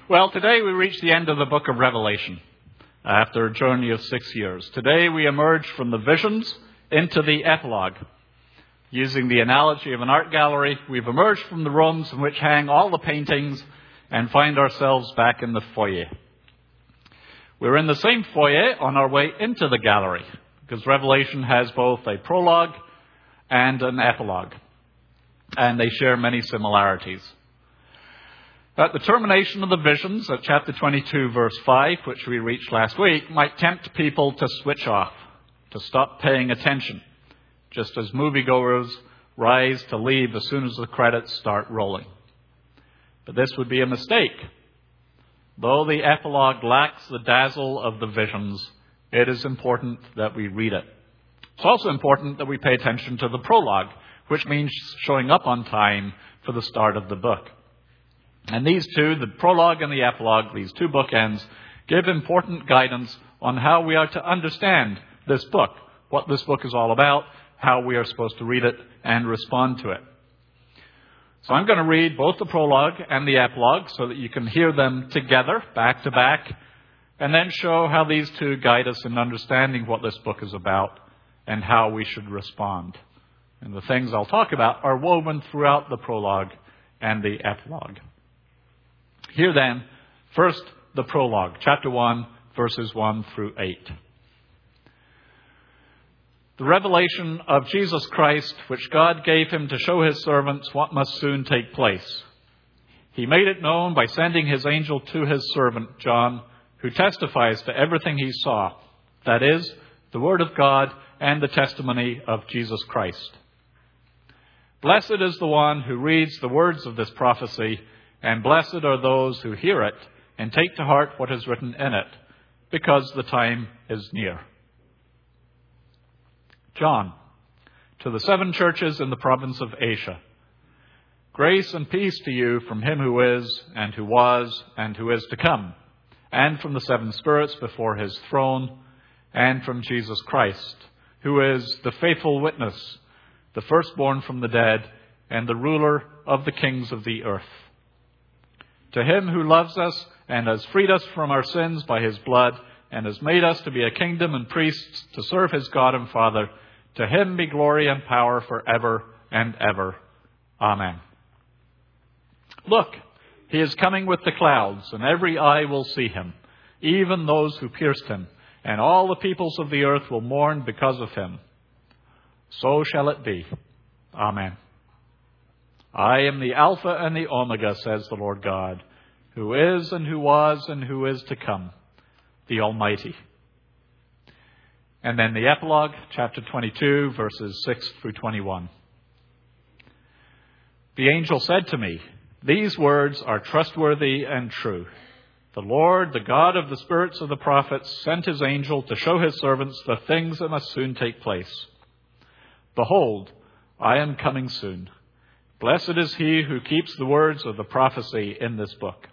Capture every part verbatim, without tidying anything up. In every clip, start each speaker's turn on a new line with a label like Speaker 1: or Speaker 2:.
Speaker 1: Well, today we reach the end of the book of Revelation after a journey of six years. Today we emerge from the visions into the epilogue. Using the analogy of an art gallery, we've emerged from the rooms in which hang all the paintings and find ourselves back in the foyer. We're in the same foyer on our way into the gallery, because Revelation has both a prologue and an epilogue, and they share many similarities. At the termination of the visions, at chapter twenty-two, verse five, which we reached last week, might tempt people to switch off, to stop paying attention, just as moviegoers rise to leave as soon as the credits start rolling. But this would be a mistake. Though the epilogue lacks the dazzle of the visions, it is important that we read it. It's also important that we pay attention to the prologue, which means showing up on time for the start of the book. And these two, the prologue and the epilogue, these two bookends, give important guidance on how we are to understand this book, what this book is all about, how we are supposed to read it and respond to it. So I'm going to read both the prologue and the epilogue so that you can hear them together, back to back, and then show how these two guide us in understanding what this book is about and how we should respond. And the things I'll talk about are woven throughout the prologue and the epilogue. Here then, first the prologue, chapter one, verses one through eight. The revelation of Jesus Christ, which God gave him to show his servants what must soon take place. He made it known by sending his angel to his servant John, who testifies to everything he saw, that is, the word of God and the testimony of Jesus Christ. Blessed is the one who reads the words of this prophecy, and blessed are those who hear it and take to heart what is written in it, because the time is near. John, to the seven churches in the province of Asia. Grace and peace to you from him who is, and who was, and who is to come, and from the seven spirits before his throne, and from Jesus Christ, who is the faithful witness, the firstborn from the dead, and the ruler of the kings of the earth. To him who loves us and has freed us from our sins by his blood, and has made us to be a kingdom and priests to serve his God and Father, to him be glory and power forever and ever. Amen. Look, he is coming with the clouds, and every eye will see him, even those who pierced him, and all the peoples of the earth will mourn because of him. So shall it be. Amen. I am the Alpha and the Omega, says the Lord God, who is and who was and who is to come, the Almighty. And then the epilogue, chapter twenty-two, verses six through twenty-one. The angel said to me, these words are trustworthy and true. The Lord, the God of the spirits of the prophets, sent his angel to show his servants the things that must soon take place. Behold, I am coming soon. Blessed is he who keeps the words of the prophecy in this book.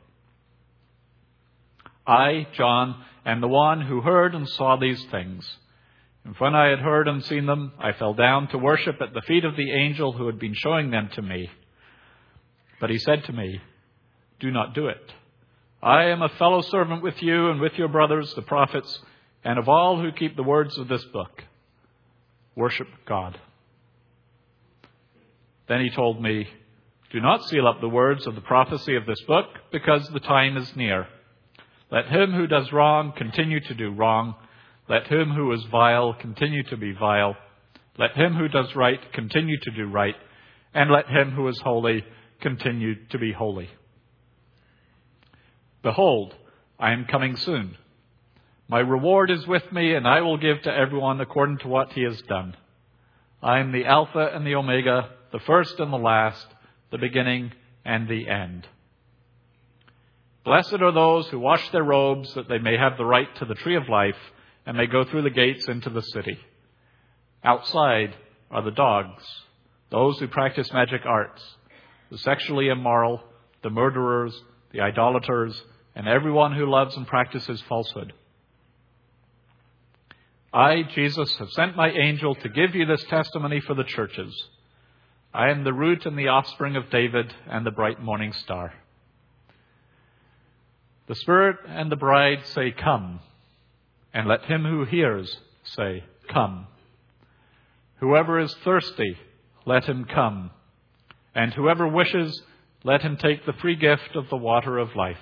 Speaker 1: I, John, am the one who heard and saw these things. And when I had heard and seen them, I fell down to worship at the feet of the angel who had been showing them to me. But he said to me, do not do it. I am a fellow servant with you and with your brothers, the prophets, and of all who keep the words of this book. Worship God. Then he told me, do not seal up the words of the prophecy of this book, because the time is near. Let him who does wrong continue to do wrong. Let him who is vile continue to be vile. Let him who does right continue to do right. And let him who is holy continue to be holy. Behold, I am coming soon. My reward is with me, and I will give to everyone according to what he has done. I am the Alpha and the Omega, the first and the last, the beginning and the end. Blessed are those who wash their robes, that they may have the right to the tree of life, and may go through the gates into the city. Outside are the dogs, those who practice magic arts, the sexually immoral, the murderers, the idolaters, and everyone who loves and practices falsehood. I, Jesus, have sent my angel to give you this testimony for the churches. I am the root and the offspring of David and the bright morning star. The Spirit and the bride say, "Come." And let him who hears say, "Come." Whoever is thirsty, let him come. And whoever wishes, let him take the free gift of the water of life.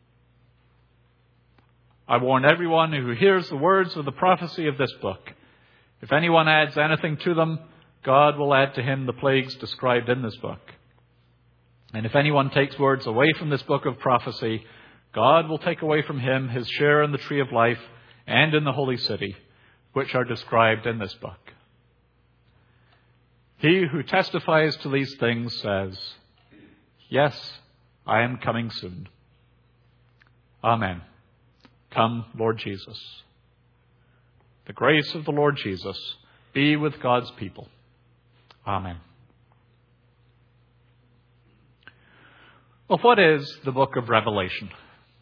Speaker 1: I warn everyone who hears the words of the prophecy of this book. If anyone adds anything to them, God will add to him the plagues described in this book. And if anyone takes words away from this book of prophecy, God will take away from him his share in the tree of life and in the holy city, which are described in this book. He who testifies to these things says, "Yes, I am coming soon." Amen. Come, Lord Jesus. The grace of the Lord Jesus be with God's people. Amen. Well, what is the book of Revelation?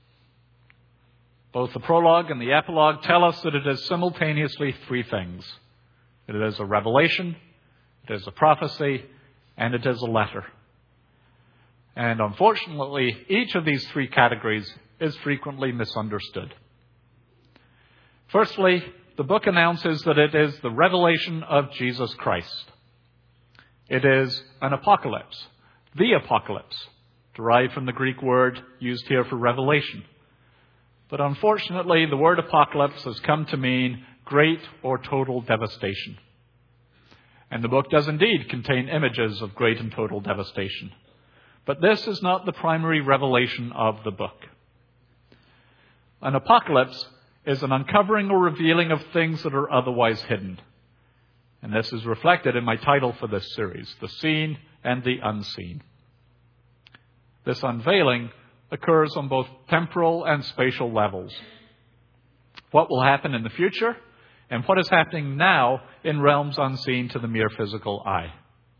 Speaker 1: Both the prologue and the epilogue tell us that it is simultaneously three things. It is a revelation, it is a prophecy, and it is a letter. And unfortunately, each of these three categories is frequently misunderstood. Firstly, the book announces that it is the revelation of Jesus Christ. It is an apocalypse, the apocalypse, derived from the Greek word used here for revelation. But unfortunately, the word apocalypse has come to mean great or total devastation. And the book does indeed contain images of great and total devastation. But this is not the primary revelation of the book. An apocalypse is an uncovering or revealing of things that are otherwise hidden. And this is reflected in my title for this series, The Seen and the Unseen. This unveiling occurs on both temporal and spatial levels. What will happen in the future and what is happening now in realms unseen to the mere physical eye.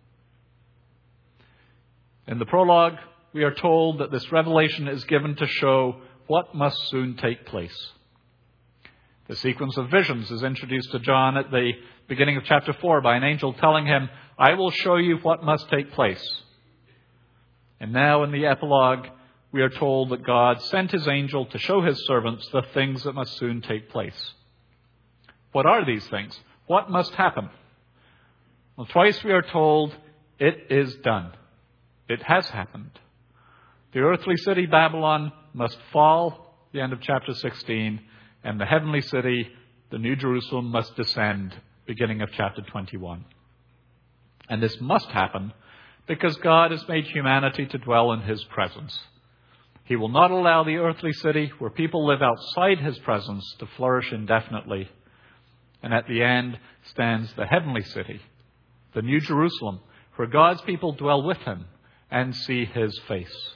Speaker 1: In the prologue, we are told that this revelation is given to show what must soon take place. The sequence of visions is introduced to John at the beginning of chapter four by an angel telling him, "I will show you what must take place." And now in the epilogue, we are told that God sent his angel to show his servants the things that must soon take place. What are these things? What must happen? Well, twice we are told it is done. It has happened. The earthly city Babylon must fall, the end of chapter sixteen, and the heavenly city, the New Jerusalem, must descend, beginning of chapter twenty-one. And this must happen because God has made humanity to dwell in his presence. He will not allow the earthly city, where people live outside his presence, to flourish indefinitely. And at the end stands the heavenly city, the New Jerusalem, where God's people dwell with him and see his face.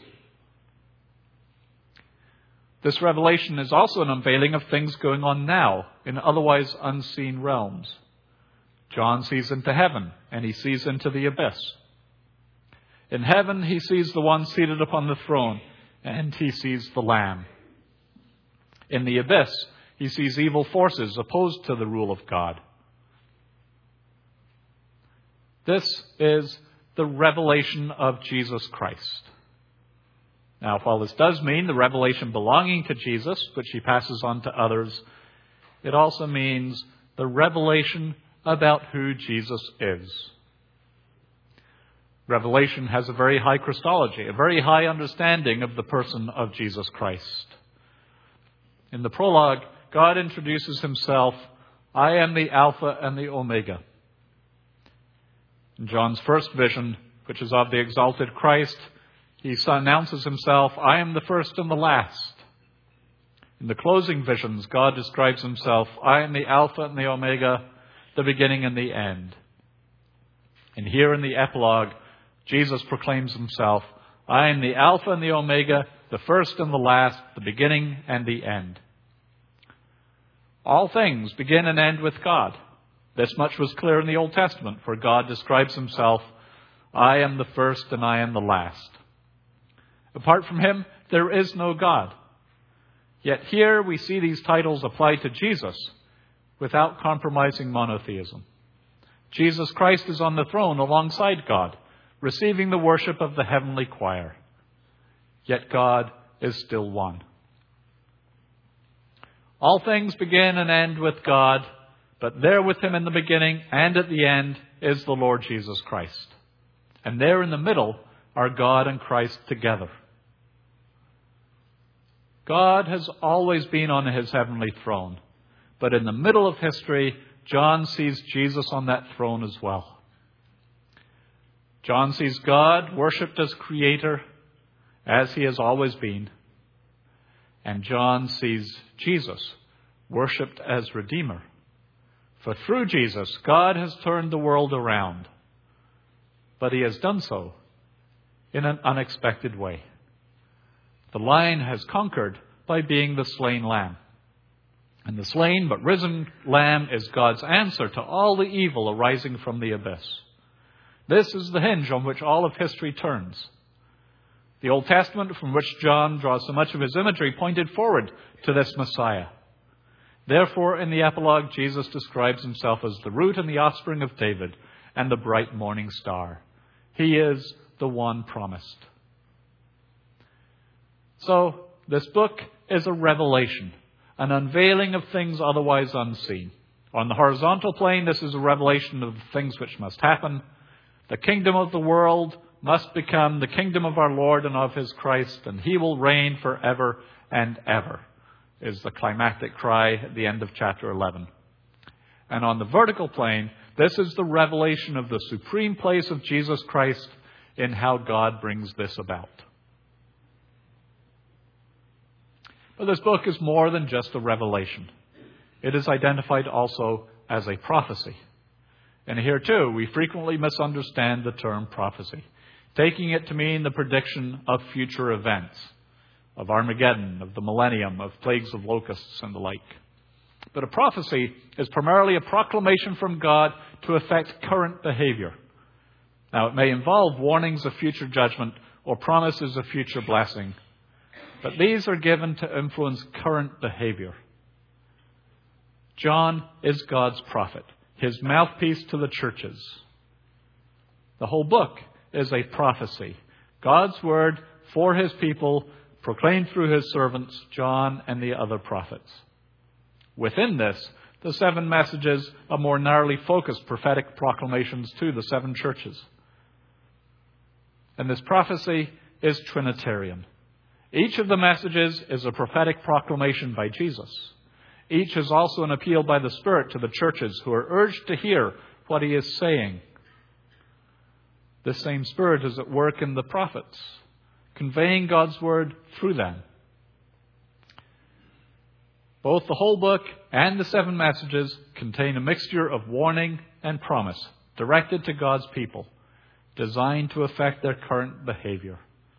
Speaker 1: This revelation is also an unveiling of things going on now in otherwise unseen realms. John sees into heaven, and he sees into the abyss. In heaven, he sees the one seated upon the throne, and he sees the Lamb. In the abyss, he sees evil forces opposed to the rule of God. This is the revelation of Jesus Christ. Now, while this does mean the revelation belonging to Jesus, which he passes on to others, it also means the revelation about who Jesus is. Revelation has a very high Christology, a very high understanding of the person of Jesus Christ. In the prologue, God introduces himself, "I am the Alpha and the Omega." In John's first vision, which is of the exalted Christ, he announces himself, "I am the first and the last." In the closing visions, God describes himself, "I am the Alpha and the Omega, the beginning and the end." And here in the epilogue, Jesus proclaims himself, "I am the Alpha and the Omega, the first and the last, the beginning and the end." All things begin and end with God. This much was clear in the Old Testament, for God describes himself, "I am the first and I am the last." Apart from him, there is no God. Yet here we see these titles applied to Jesus without compromising monotheism. Jesus Christ is on the throne alongside God, receiving the worship of the heavenly choir. Yet God is still one. All things begin and end with God, but there with him in the beginning and at the end is the Lord Jesus Christ. And there in the middle are God and Christ together. God has always been on his heavenly throne, but in the middle of history, John sees Jesus on that throne as well. John sees God worshipped as creator, as he has always been. And John sees Jesus worshipped as Redeemer. For through Jesus, God has turned the world around. But he has done so in an unexpected way. The lion has conquered by being the slain lamb. And the slain but risen lamb is God's answer to all the evil arising from the abyss. This is the hinge on which all of history turns. The Old Testament, from which John draws so much of his imagery, pointed forward to this Messiah. Therefore, in the epilogue, Jesus describes himself as the root and the offspring of David and the bright morning star. He is the one promised. So, this book is a revelation, an unveiling of things otherwise unseen. On the horizontal plane, this is a revelation of the things which must happen. The kingdom of the world must become the kingdom of our Lord and of his Christ, and he will reign forever and ever, is the climactic cry at the end of chapter eleven. And on the vertical plane, this is the revelation of the supreme place of Jesus Christ in how God brings this about. But this book is more than just a revelation. It is identified also as a prophecy. And here too, we frequently misunderstand the term prophecy, taking it to mean the prediction of future events, of Armageddon, of the millennium, of plagues of locusts and the like. But a prophecy is primarily a proclamation from God to affect current behavior. Now, it may involve warnings of future judgment or promises of future blessing, but these are given to influence current behavior. John is God's prophet, his mouthpiece to the churches. The whole book is a prophecy, God's word for his people, proclaimed through his servants, John and the other prophets. Within this, the seven messages are more narrowly focused prophetic proclamations to the seven churches. And this prophecy is Trinitarian. Each of the messages is a prophetic proclamation by Jesus. Each is also an appeal by the Spirit to the churches who are urged to hear what he is saying. This same Spirit is at work in the prophets, conveying God's word through them. Both the whole book and the seven messages contain a mixture of warning and promise directed to God's people, designed to affect their current behavior.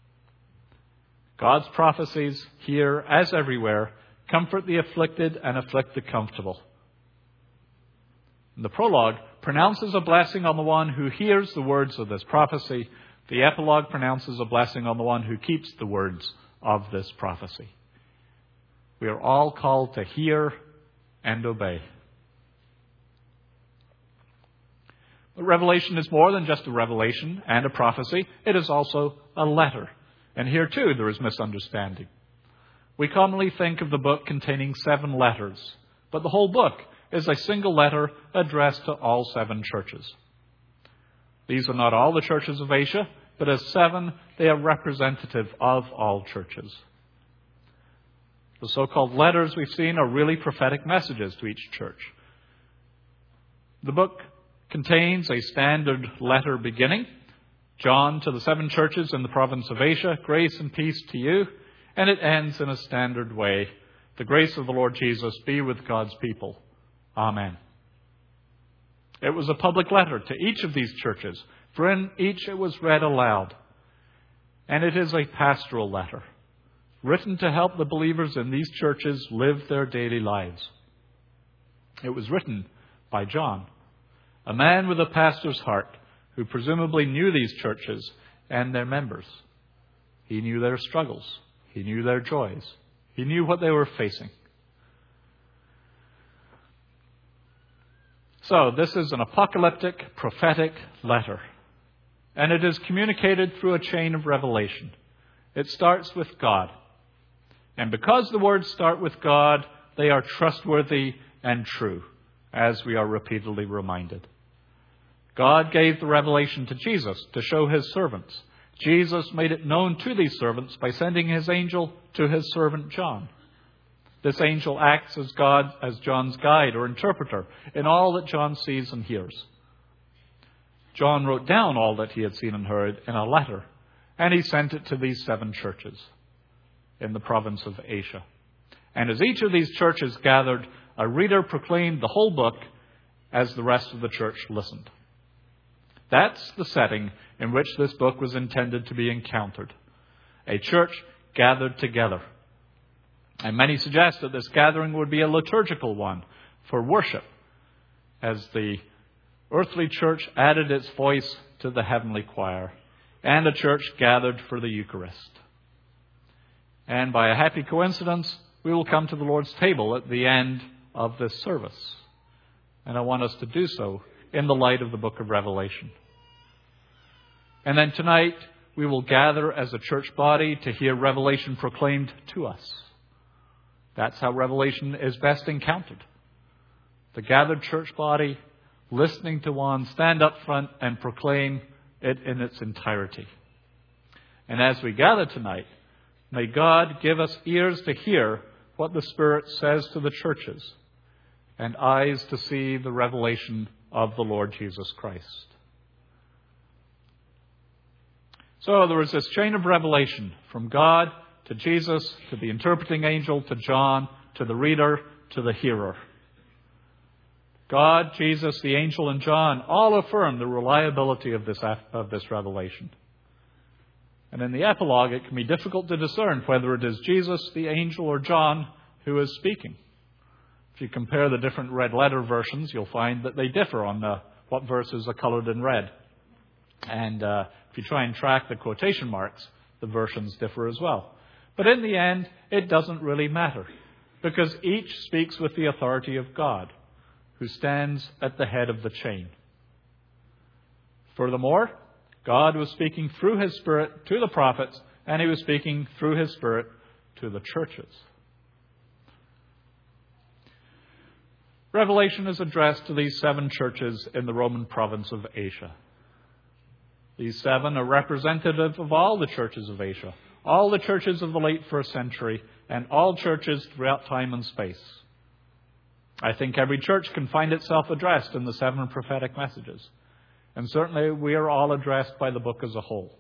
Speaker 1: God's prophecies, here as everywhere, comfort the afflicted and afflict the comfortable. The prologue pronounces a blessing on the one who hears the words of this prophecy. The epilogue pronounces a blessing on the one who keeps the words of this prophecy. We are all called to hear and obey. But Revelation is more than just a revelation and a prophecy. It is also a letter. And here too there is misunderstanding. We commonly think of the book containing seven letters, but the whole book is a single letter addressed to all seven churches. These are not all the churches of Asia, but as seven, they are representative of all churches. The so-called letters we've seen are really prophetic messages to each church. The book contains a standard letter beginning. John to the seven churches in the province of Asia, grace and peace to you. And it ends in a standard way. The grace of the Lord Jesus be with God's people. Amen. It was a public letter to each of these churches, for in each it was read aloud. And it is a pastoral letter, written to help the believers in these churches live their daily lives. It was written by John, a man with a pastor's heart, who presumably knew these churches and their members. He knew their struggles. He knew their joys. He knew what they were facing. So, this is an apocalyptic, prophetic letter. And it is communicated through a chain of revelation. It starts with God. And because the words start with God, they are trustworthy and true, as we are repeatedly reminded. God gave the revelation to Jesus to show his servants. Jesus made it known to these servants by sending his angel to his servant John. This angel acts as God, as John's guide or interpreter in all that John sees and hears. John wrote down all that he had seen and heard in a letter, and he sent it to these seven churches in the province of Asia. And as each of these churches gathered, a reader proclaimed the whole book as the rest of the church listened. That's the setting in which this book was intended to be encountered. A church gathered together. And many suggest that this gathering would be a liturgical one for worship, as the earthly church added its voice to the heavenly choir, and a church gathered for the Eucharist. And by a happy coincidence, we will come to the Lord's table at the end of this service. And I want us to do so in the light of the book of Revelation. And then tonight, we will gather as a church body to hear Revelation proclaimed to us. That's how Revelation is best encountered. The gathered church body listening to one stand up front and proclaim it in its entirety. And as we gather tonight, may God give us ears to hear what the Spirit says to the churches, and eyes to see the revelation of the Lord Jesus Christ. So there is this chain of revelation from God to Jesus, to the interpreting angel, to John, to the reader, to the hearer. God, Jesus, the angel, and John all affirm the reliability of this, of this revelation. And in the epilogue, it can be difficult to discern whether it is Jesus, the angel, or John who is speaking. If you compare the different red letter versions, you'll find that they differ on the, what verses are colored in red. And uh, if you try and track the quotation marks, the versions differ as well. But in the end, it doesn't really matter, because each speaks with the authority of God, who stands at the head of the chain. Furthermore, God was speaking through his Spirit to the prophets, and he was speaking through his Spirit to the churches. Revelation is addressed to these seven churches in the Roman province of Asia. These seven are representative of all the churches of Asia, all the churches of the late first century, and all churches throughout time and space. I think every church can find itself addressed in the seven prophetic messages. And certainly we are all addressed by the book as a whole.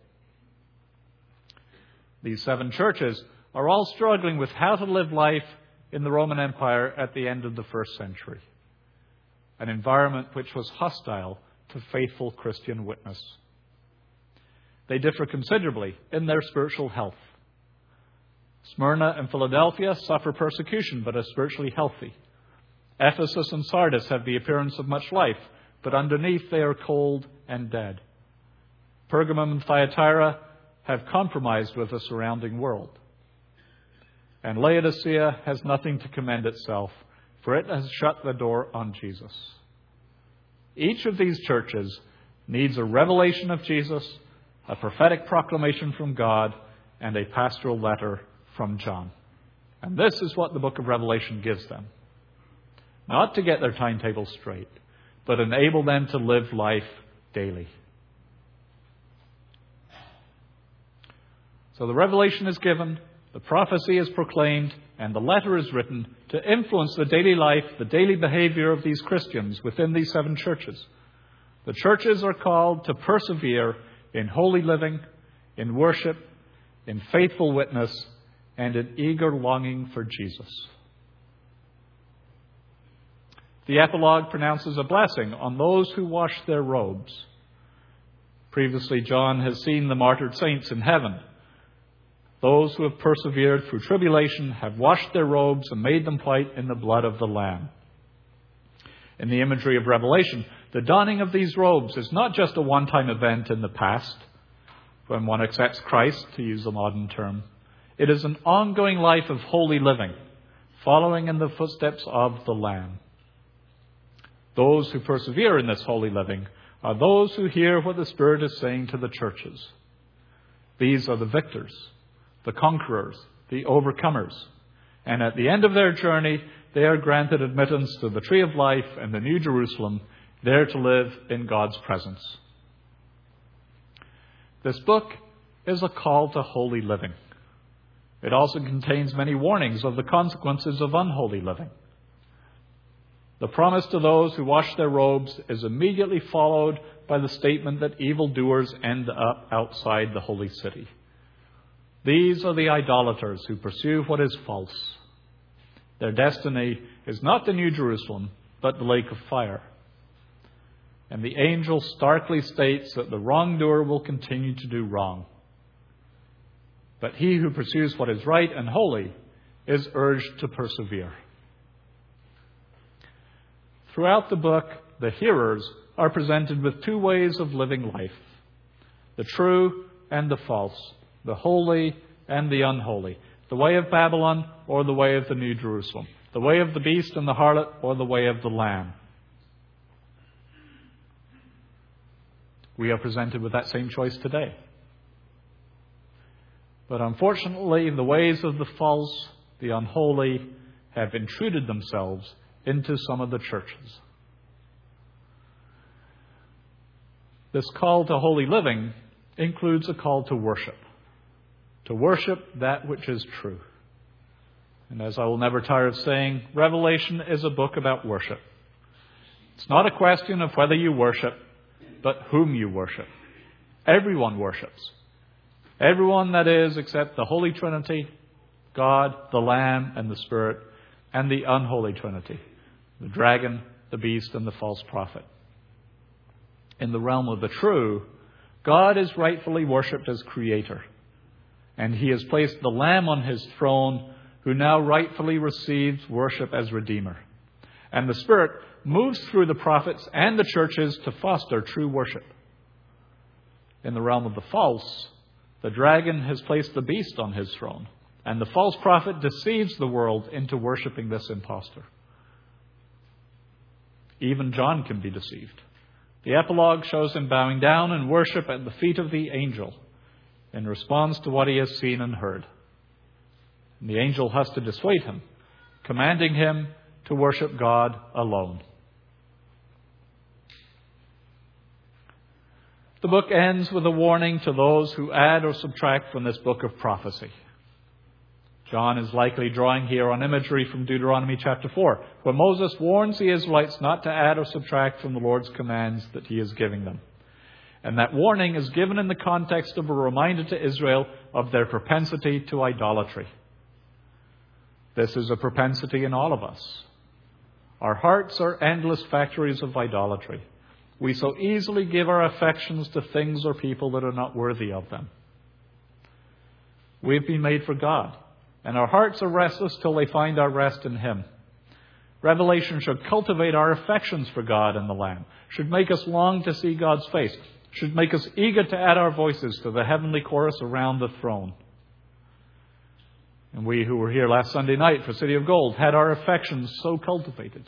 Speaker 1: These seven churches are all struggling with how to live life in the Roman Empire at the end of the first century. An environment which was hostile to faithful Christian witness. They differ considerably in their spiritual health. Smyrna and Philadelphia suffer persecution but are spiritually healthy. Ephesus and Sardis have the appearance of much life, but underneath they are cold and dead. Pergamum and Thyatira have compromised with the surrounding world. And Laodicea has nothing to commend itself, for it has shut the door on Jesus. Each of these churches needs a revelation of Jesus, a prophetic proclamation from God, and a pastoral letter from John. And this is what the book of Revelation gives them. Not to get their timetable straight, but enable them to live life daily. So the revelation is given, the prophecy is proclaimed, and the letter is written to influence the daily life, the daily behavior of these Christians within these seven churches. The churches are called to persevere in holy living, in worship, in faithful witness, and in eager longing for Jesus. The epilogue pronounces a blessing on those who wash their robes. Previously, John has seen the martyred saints in heaven. Those who have persevered through tribulation have washed their robes and made them white in the blood of the Lamb. In the imagery of Revelation, the donning of these robes is not just a one-time event in the past, when one accepts Christ, to use a modern term. It is an ongoing life of holy living, following in the footsteps of the Lamb. Those who persevere in this holy living are those who hear what the Spirit is saying to the churches. These are the victors, the conquerors, the overcomers. And at the end of their journey, they are granted admittance to the tree of life and the New Jerusalem, there to live in God's presence. This book is a call to holy living. It also contains many warnings of the consequences of unholy living. The promise to those who wash their robes is immediately followed by the statement that evildoers end up outside the holy city. These are the idolaters who pursue what is false. Their destiny is not the New Jerusalem, but the lake of fire. And the angel starkly states that the wrongdoer will continue to do wrong. But he who pursues what is right and holy is urged to persevere. Throughout the book, the hearers are presented with two ways of living life: the true and the false, the holy and the unholy, the way of Babylon or the way of the New Jerusalem, the way of the beast and the harlot or the way of the Lamb. We are presented with that same choice today. But unfortunately, the ways of the false, the unholy, have intruded themselves into some of the churches. This call to holy living includes a call to worship. To worship that which is true. And as I will never tire of saying, Revelation is a book about worship. It's not a question of whether you worship, but whom you worship. Everyone worships. Everyone, that is, except the Holy Trinity, God, the Lamb, and the Spirit, and the unholy Trinity, the dragon, the beast, and the false prophet. In the realm of the true, God is rightfully worshipped as Creator. And He has placed the Lamb on His throne, who now rightfully receives worship as Redeemer. And the Spirit moves through the prophets and the churches to foster true worship. In the realm of the false, the dragon has placed the beast on his throne, and the false prophet deceives the world into worshipping this impostor. Even John can be deceived. The epilogue shows him bowing down in worship at the feet of the angel in response to what he has seen and heard. And the angel has to dissuade him, commanding him to worship God alone. The book ends with a warning to those who add or subtract from this book of prophecy. John is likely drawing here on imagery from Deuteronomy chapter four, where Moses warns the Israelites not to add or subtract from the Lord's commands that He is giving them. And that warning is given in the context of a reminder to Israel of their propensity to idolatry. This is a propensity in all of us. Our hearts are endless factories of idolatry. We so easily give our affections to things or people that are not worthy of them. We've been made for God, and our hearts are restless till they find our rest in Him. Revelation should cultivate our affections for God and the Lamb, should make us long to see God's face, should make us eager to add our voices to the heavenly chorus around the throne. And we who were here last Sunday night for City of Gold had our affections so cultivated.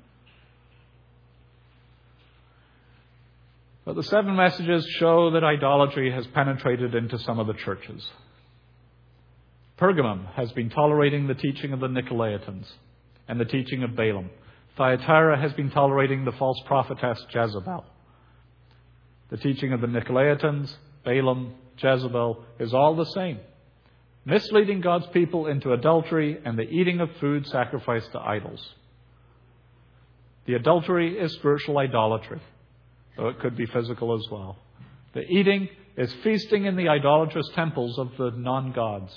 Speaker 1: But the seven messages show that idolatry has penetrated into some of the churches. Pergamum has been tolerating the teaching of the Nicolaitans and the teaching of Balaam. Thyatira has been tolerating the false prophetess Jezebel. The teaching of the Nicolaitans, Balaam, Jezebel is all the same. Misleading God's people into adultery and the eating of food sacrificed to idols. The adultery is spiritual idolatry, though it could be physical as well. The eating is feasting in the idolatrous temples of the non-gods.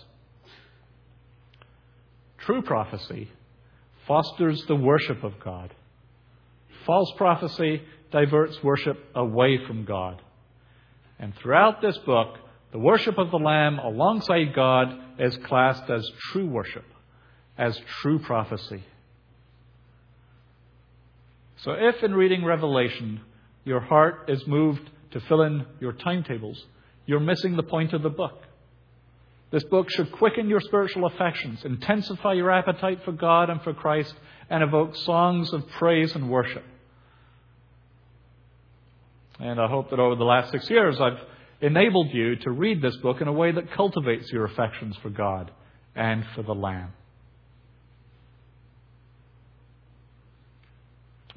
Speaker 1: True prophecy fosters the worship of God. False prophecy diverts worship away from God. And throughout this book, the worship of the Lamb alongside God is classed as true worship, as true prophecy. So if in reading Revelation, your heart is moved to fill in your timetables, you're missing the point of the book. This book should quicken your spiritual affections, intensify your appetite for God and for Christ, and evoke songs of praise and worship. And I hope that over the last six years I've enabled you to read this book in a way that cultivates your affections for God and for the Lamb.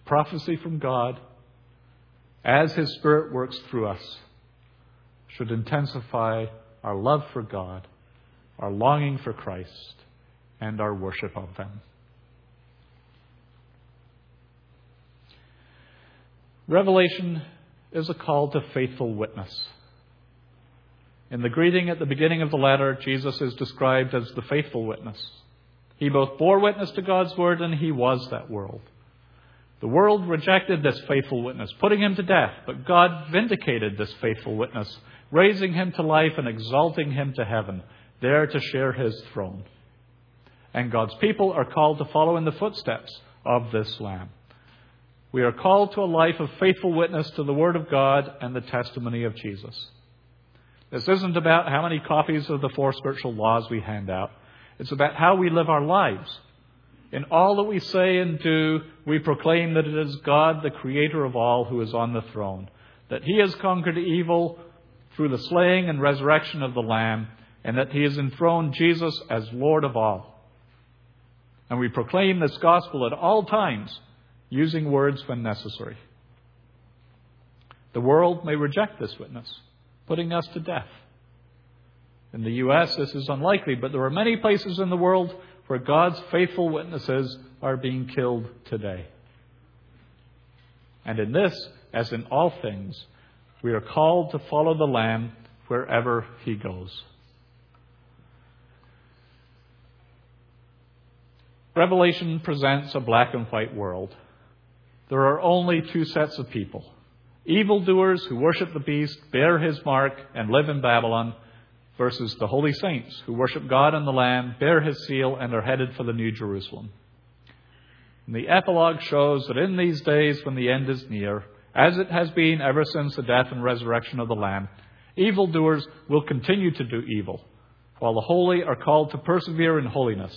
Speaker 1: prophecy from God, as His Spirit works through us, should intensify our love for God, our longing for Christ, and our worship of Him. Revelation is a call to faithful witness. In the greeting at the beginning of the letter, Jesus is described as the faithful witness. He both bore witness to God's word and He was that world. The world rejected this faithful witness, putting Him to death, but God vindicated this faithful witness, raising Him to life and exalting Him to heaven, there to share His throne. And God's people are called to follow in the footsteps of this Lamb. We are called to a life of faithful witness to the Word of God and the testimony of Jesus. This isn't about how many copies of the four spiritual laws we hand out. It's about how we live our lives. In all that we say and do, we proclaim that it is God, the Creator of all, who is on the throne, that He has conquered evil through the slaying and resurrection of the Lamb, and that He has enthroned Jesus as Lord of all. And we proclaim this gospel at all times, using words when necessary. The world may reject this witness, putting us to death. In the U S, this is unlikely, but there are many places in the world where God's faithful witnesses are being killed today. And in this, as in all things, we are called to follow the Lamb wherever He goes. Revelation presents a black and white world. There are only two sets of people. Evildoers who worship the beast, bear his mark, and live in Babylon, versus the holy saints who worship God and the Lamb, bear His seal, and are headed for the New Jerusalem. And the epilogue shows that in these days when the end is near, as it has been ever since the death and resurrection of the Lamb, evildoers will continue to do evil, while the holy are called to persevere in holiness.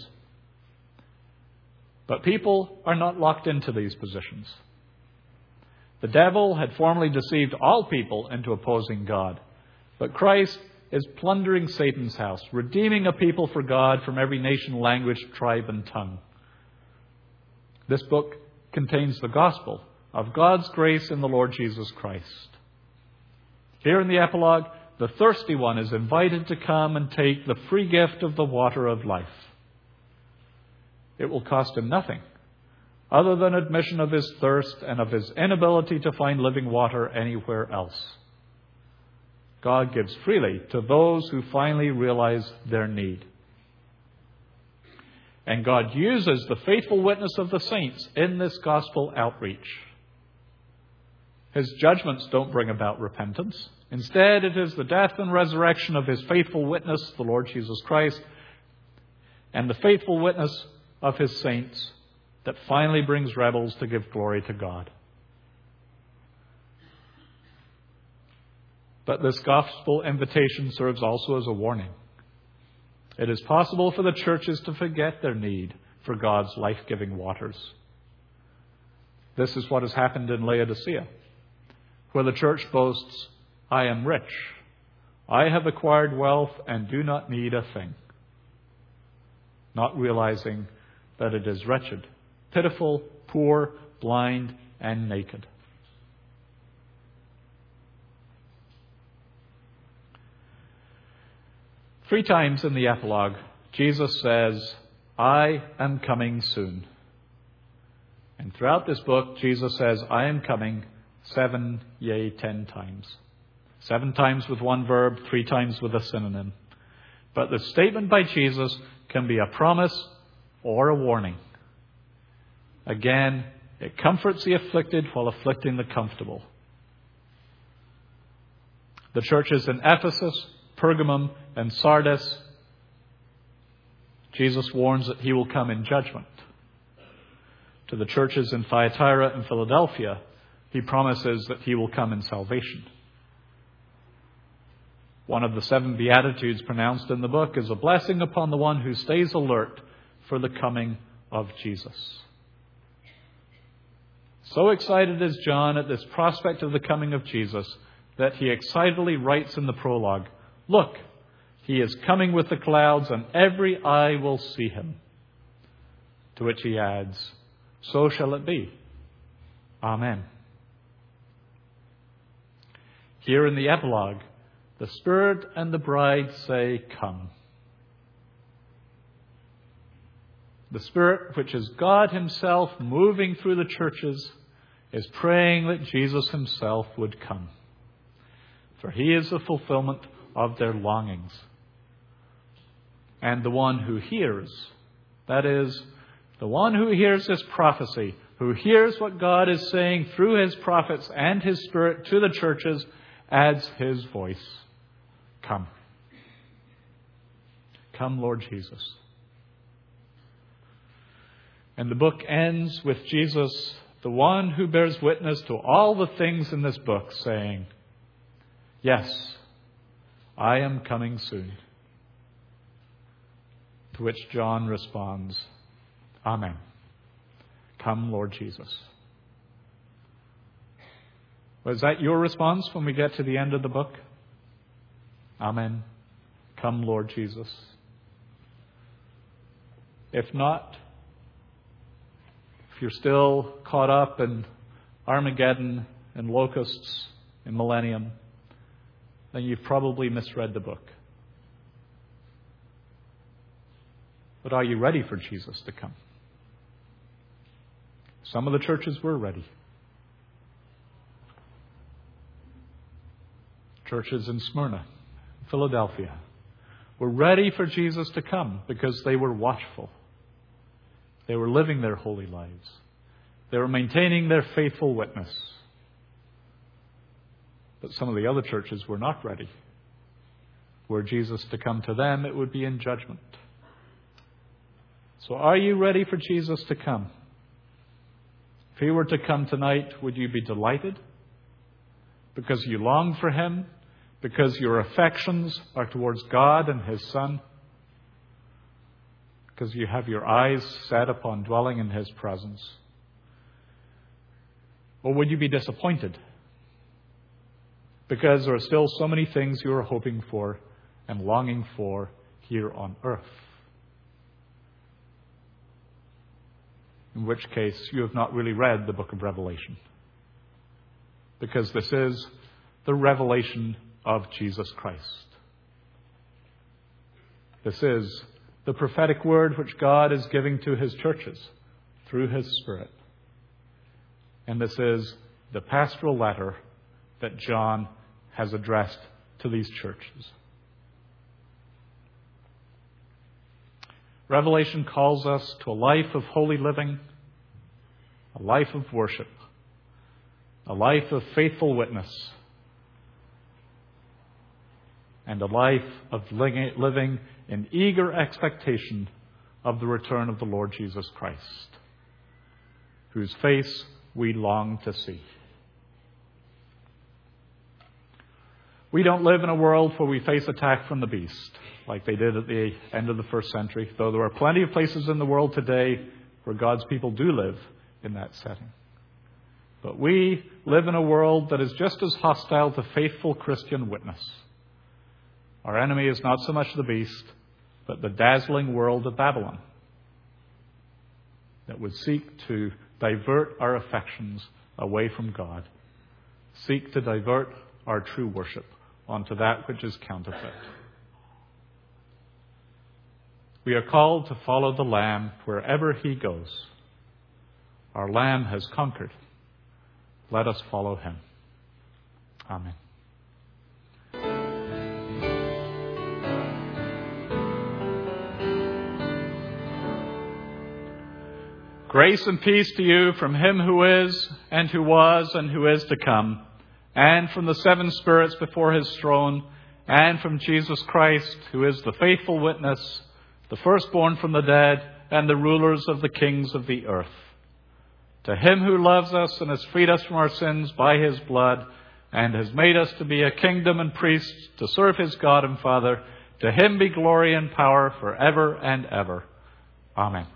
Speaker 1: But people are not locked into these positions. The devil had formerly deceived all people into opposing God, but Christ is plundering Satan's house, redeeming a people for God from every nation, language, tribe, and tongue. This book contains the gospel of God's grace in the Lord Jesus Christ. Here in the epilogue, the thirsty one is invited to come and take the free gift of the water of life. It will cost him nothing other than admission of his thirst and of his inability to find living water anywhere else. God gives freely to those who finally realize their need. And God uses the faithful witness of the saints in this gospel outreach. His judgments don't bring about repentance. Instead, it is the death and resurrection of His faithful witness, the Lord Jesus Christ, and the faithful witness of His saints that finally brings rebels to give glory to God. But this gospel invitation serves also as a warning. It is possible for the churches to forget their need for God's life-giving waters. This is what has happened in Laodicea, where the church boasts, "I am rich. I have acquired wealth and do not need a thing," not realizing that it is wretched, pitiful, poor, blind, and naked. Three times in the epilogue, Jesus says, "I am coming soon." And throughout this book, Jesus says, "I am coming," seven, yea, ten times. Seven times with one verb, three times with a synonym. But the statement by Jesus can be a promise or a warning. Again, it comforts the afflicted while afflicting the comfortable. The churches in Ephesus, Pergamum, and Sardis, Jesus warns that He will come in judgment. To the churches in Thyatira and Philadelphia, He promises that He will come in salvation. One of the seven Beatitudes pronounced in the book is a blessing upon the one who stays alert for the coming of Jesus. So excited is John at this prospect of the coming of Jesus that he excitedly writes in the prologue, "Look, He is coming with the clouds, and every eye will see Him." To which he adds, "So shall it be." Amen. Here in the epilogue, the Spirit and the bride say, "Come." The Spirit, which is God himself moving through the churches, is praying that Jesus himself would come. For he is the fulfillment of their longings. And the one who hears, that is, the one who hears this prophecy, who hears what God is saying through his prophets and his Spirit to the churches, adds his voice. Come. Come, Lord Jesus. And the book ends with Jesus, the one who bears witness to all the things in this book, saying, "Yes, I am coming soon." To which John responds, "Amen. Come, Lord Jesus." Was that your response when we get to the end of the book? Amen. Come, Lord Jesus. If not, if you're still caught up in Armageddon and locusts and millennium, then you've probably misread the book. But are you ready for Jesus to come? Some of the churches were ready. Churches in Smyrna, Philadelphia, were ready for Jesus to come because they were watchful. They were living their holy lives. They were maintaining their faithful witness. But some of the other churches were not ready. Were Jesus to come to them, it would be in judgment. So are you ready for Jesus to come? If he were to come tonight, would you be delighted? Because you long for him? Because your affections are towards God and his Son? Because you have your eyes set upon dwelling in his presence? Or would you be disappointed? Because there are still so many things you are hoping for and longing for here on earth. In which case, you have not really read the book of Revelation. Because this is the revelation of Jesus Christ. This is the prophetic word which God is giving to his churches through his Spirit. And this is the pastoral letter that John has addressed to these churches. Revelation calls us to a life of holy living, a life of worship, a life of faithful witness, and a life of living in eager expectation of the return of the Lord Jesus Christ, whose face we long to see. We don't live in a world where we face attack from the beast, like they did at the end of the first century, though there are plenty of places in the world today where God's people do live in that setting. But we live in a world that is just as hostile to faithful Christian witness. Our enemy is not so much the beast, but the dazzling world of Babylon that would seek to divert our affections away from God, seek to divert our true worship onto that which is counterfeit. We are called to follow the Lamb wherever he goes. Our Lamb has conquered. Let us follow him. Amen. Grace and peace to you from him who is, and who was, and who is to come, and from the seven spirits before his throne, and from Jesus Christ, who is the faithful witness, the firstborn from the dead, and the rulers of the kings of the earth. To him who loves us and has freed us from our sins by his blood, and has made us to be a kingdom and priests to serve his God and Father, to him be glory and power forever and ever. Amen.